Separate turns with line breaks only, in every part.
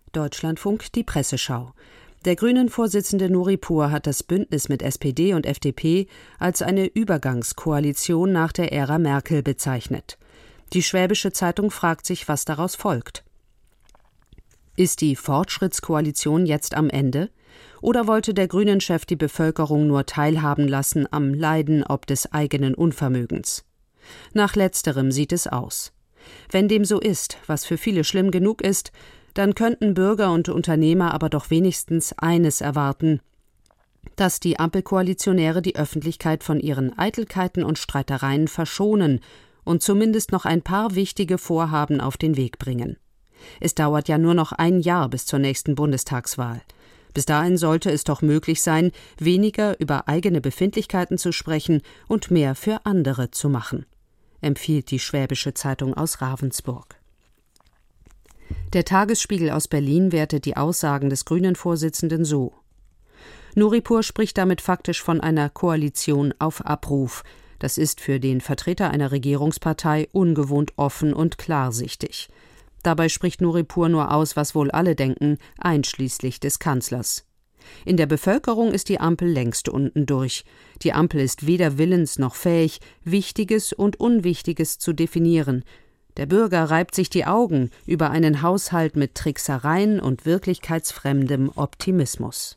Deutschlandfunk, die Presseschau. Der Grünen-Vorsitzende Nuripur hat das Bündnis mit SPD und FDP als eine Übergangskoalition nach der Ära Merkel bezeichnet. Die Schwäbische Zeitung fragt sich, was daraus folgt. Ist die Fortschrittskoalition jetzt am Ende? Oder wollte der Grünen-Chef die Bevölkerung nur teilhaben lassen am Leiden ob des eigenen Unvermögens? Nach Letzterem sieht es aus. Wenn dem so ist, was für viele schlimm genug ist, dann könnten Bürger und Unternehmer aber doch wenigstens eines erwarten: dass die Ampelkoalitionäre die Öffentlichkeit von ihren Eitelkeiten und Streitereien verschonen und zumindest noch ein paar wichtige Vorhaben auf den Weg bringen. Es dauert ja nur noch ein Jahr bis zur nächsten Bundestagswahl. Bis dahin sollte es doch möglich sein, weniger über eigene Befindlichkeiten zu sprechen und mehr für andere zu machen, empfiehlt die Schwäbische Zeitung aus Ravensburg. Der Tagesspiegel aus Berlin wertet die Aussagen des Grünen-Vorsitzenden so: Nuripur spricht damit faktisch von einer Koalition auf Abruf. Das ist für den Vertreter einer Regierungspartei ungewohnt offen und klarsichtig. Dabei spricht Nuripur nur aus, was wohl alle denken, einschließlich des Kanzlers. In der Bevölkerung ist die Ampel längst unten durch. Die Ampel ist weder willens noch fähig, Wichtiges und Unwichtiges zu definieren. Der Bürger reibt sich die Augen über einen Haushalt mit Tricksereien und wirklichkeitsfremdem Optimismus.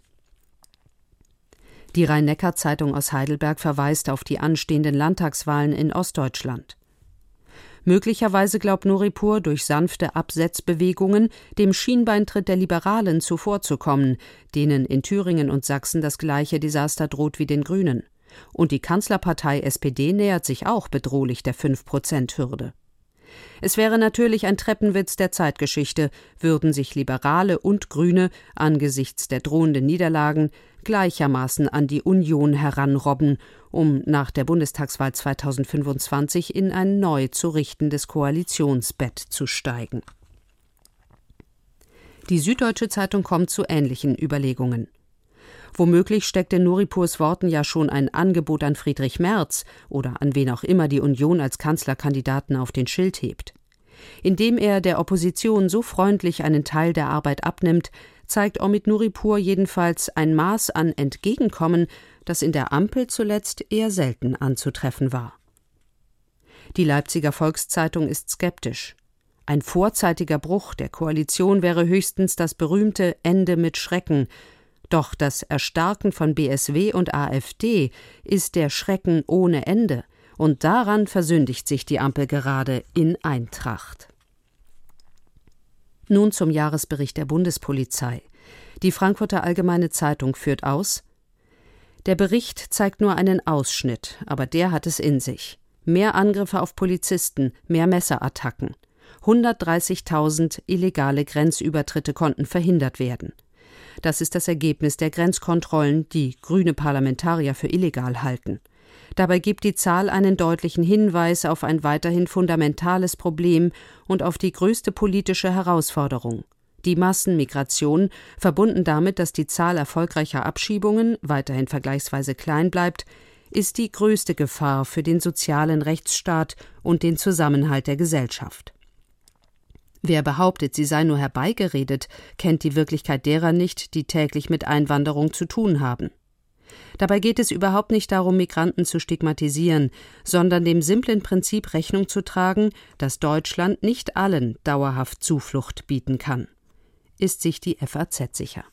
Die Rhein-Neckar-Zeitung aus Heidelberg verweist auf die anstehenden Landtagswahlen in Ostdeutschland. Möglicherweise glaubt Nuripur durch sanfte Absetzbewegungen dem Schienbeintritt der Liberalen zuvorzukommen, denen in Thüringen und Sachsen das gleiche Desaster droht wie den Grünen. Und die Kanzlerpartei SPD nähert sich auch bedrohlich der 5%-Hürde. Es wäre natürlich ein Treppenwitz der Zeitgeschichte, würden sich Liberale und Grüne angesichts der drohenden Niederlagen gleichermaßen an die Union heranrobben, um nach der Bundestagswahl 2025 in ein neu zu richtendes Koalitionsbett zu steigen. Die Süddeutsche Zeitung kommt zu ähnlichen Überlegungen. Womöglich steckt in Nuripurs Worten ja schon ein Angebot an Friedrich Merz oder an wen auch immer die Union als Kanzlerkandidaten auf den Schild hebt. Indem er der Opposition so freundlich einen Teil der Arbeit abnimmt, zeigt Omid Nuripur jedenfalls ein Maß an Entgegenkommen, das in der Ampel zuletzt eher selten anzutreffen war. Die Leipziger Volkszeitung ist skeptisch. Ein vorzeitiger Bruch der Koalition wäre höchstens das berühmte Ende mit Schrecken. Doch das Erstarken von BSW und AfD ist der Schrecken ohne Ende, und daran versündigt sich die Ampel gerade in Eintracht. Nun zum Jahresbericht der Bundespolizei. Die Frankfurter Allgemeine Zeitung führt aus: Der Bericht zeigt nur einen Ausschnitt, aber der hat es in sich. Mehr Angriffe auf Polizisten, mehr Messerattacken. 130.000 illegale Grenzübertritte konnten verhindert werden. Das ist das Ergebnis der Grenzkontrollen, die grüne Parlamentarier für illegal halten. Dabei gibt die Zahl einen deutlichen Hinweis auf ein weiterhin fundamentales Problem und auf die größte politische Herausforderung. Die Massenmigration, verbunden damit, dass die Zahl erfolgreicher Abschiebungen weiterhin vergleichsweise klein bleibt, ist die größte Gefahr für den sozialen Rechtsstaat und den Zusammenhalt der Gesellschaft. Wer behauptet, sie sei nur herbeigeredet, kennt die Wirklichkeit derer nicht, die täglich mit Einwanderung zu tun haben. Dabei geht es überhaupt nicht darum, Migranten zu stigmatisieren, sondern dem simplen Prinzip Rechnung zu tragen, dass Deutschland nicht allen dauerhaft Zuflucht bieten kann. Ist sich die FAZ sicher.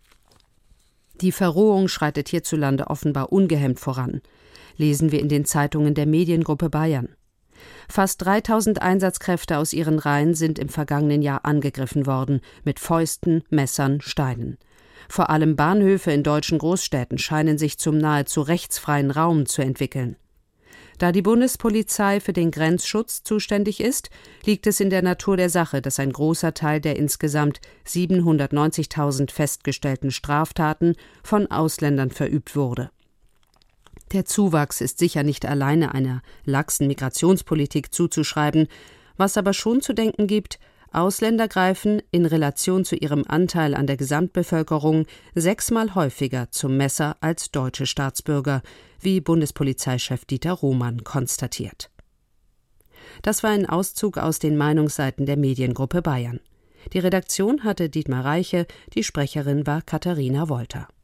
Die Verrohung schreitet hierzulande offenbar ungehemmt voran, lesen wir in den Zeitungen der Mediengruppe Bayern. Fast 3.000 Einsatzkräfte aus ihren Reihen sind im vergangenen Jahr angegriffen worden, mit Fäusten, Messern, Steinen. Vor allem Bahnhöfe in deutschen Großstädten scheinen sich zum nahezu rechtsfreien Raum zu entwickeln. Da die Bundespolizei für den Grenzschutz zuständig ist, liegt es in der Natur der Sache, dass ein großer Teil der insgesamt 790.000 festgestellten Straftaten von Ausländern verübt wurde. Der Zuwachs ist sicher nicht alleine einer laxen Migrationspolitik zuzuschreiben, was aber schon zu denken gibt: Ausländer greifen in Relation zu ihrem Anteil an der Gesamtbevölkerung 6-mal häufiger zum Messer als deutsche Staatsbürger, wie Bundespolizeichef Dieter Roman konstatiert. Das war ein Auszug aus den Meinungsseiten der Mediengruppe Bayern. Die Redaktion hatte Dietmar Reiche, die Sprecherin war Katharina Wolter.